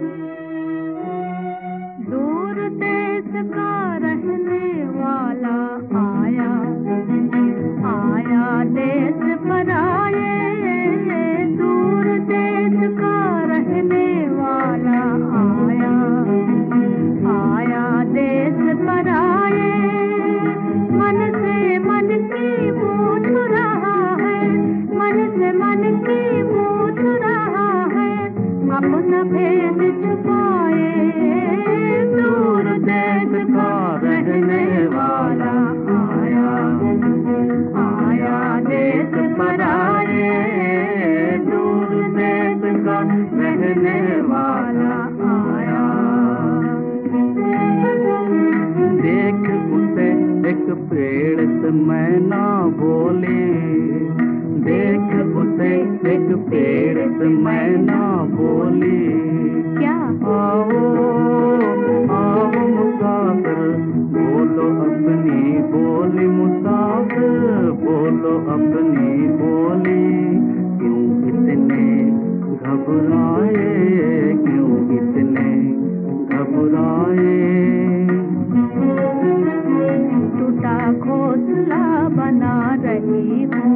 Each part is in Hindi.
दूर देश का रहने वाला आया, आया देश पर आए। दूर देश का रहने वाला आया, आया देश पर आए। मन से मन की पूछ रहा है, मन से मन की पूछ रहा है, अपना भेद छुपाए। दूर देश का रहने वाला आया, आया देश पर आए। दूर देश का रहने वाला आया। देख उसे एक पेड़ से मैना बोली, देख उसे एक पेड़ से मैना बोली। क्या? आओ आओ मुसाफिर, बोलो अपनी बोली। मुसाफिर बोलो अपनी बोली। क्यों इतने घबराए, क्यों इतने घबराए। टूटा घोंसला बना रही हूँ,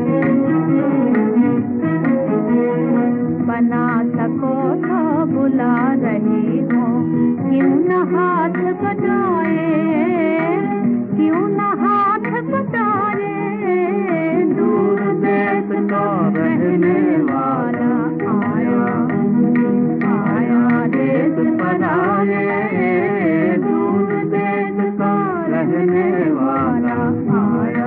बना सको तो बुला रही हूँ। क्यों न हाथ बटाए, क्यों न हाथ बटाए। दूर देश का रहने वाला आया, आया देश पर आए। दूर देश का रहने वाला आया।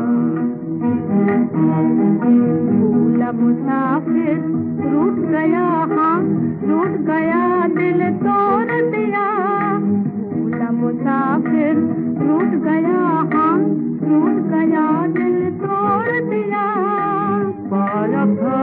भूला मुसाफिर रूठ गया, हाँ रूठ गया, दिल तोड़ दिया। भूला मुसाफिर रूठ गया, हाँ रूठ गया, दिल तोड़ दिया। पाया था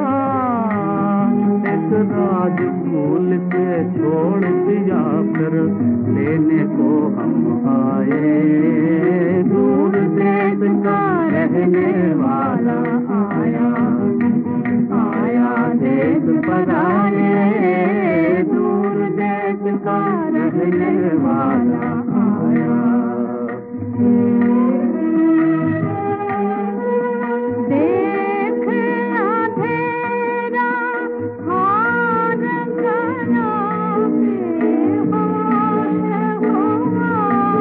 एक राज फूल से छोड़ दिया, फिर लेने को हम आए। दूर देश का रहने वाला आया, आया देश पर आए। दूर देश का रहने वाला आया। देख अंधेरा हार गया, बेहोश हुआ।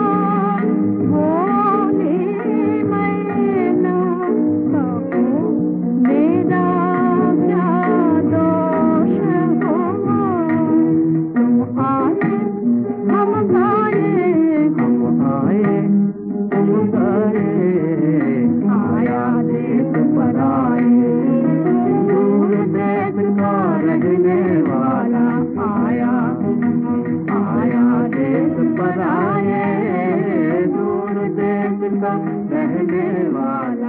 भोली मैना कहूँ, मेरा क्या दोष हुआ। तुम आए हम गाए, हम आए तुम गए, आया देश पर आए। दूर देश का रहने वाला आया, आया देश पर आए। दूर देश का रहने वाला